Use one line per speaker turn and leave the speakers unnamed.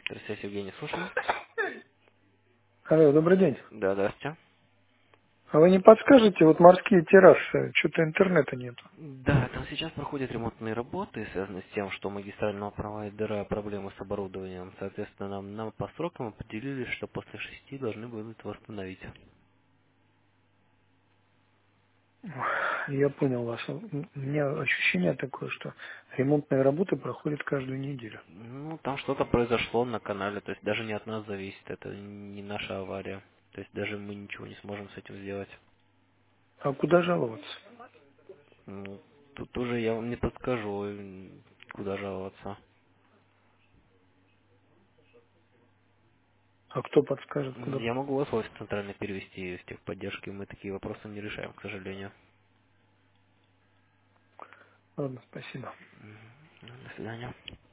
Здравствуйте, Евгений, слушаю.
Алло, добрый день.
Да, здравствуйте.
А вы не подскажете, вот морские террасы, что-то интернета нет.
Да, там сейчас проходят ремонтные работы, связанные с тем, что у магистрального провайдера проблемы с оборудованием. Соответственно, нам по срокам определили, что после 6 должны будут восстановить.
Я понял вас. У меня ощущение такое, что ремонтные работы проходят каждую неделю.
Ну, там что-то произошло на канале, то есть даже не от нас зависит, это не наша авария. То есть даже мы ничего не сможем с этим сделать.
А куда жаловаться?
Ну, тут уже я вам не подскажу, куда жаловаться.
А кто подскажет, куда?
Я могу вас в офис центрально перевести в техподдержки, мы такие вопросы не решаем, к сожалению.
Ладно, спасибо.
До свидания.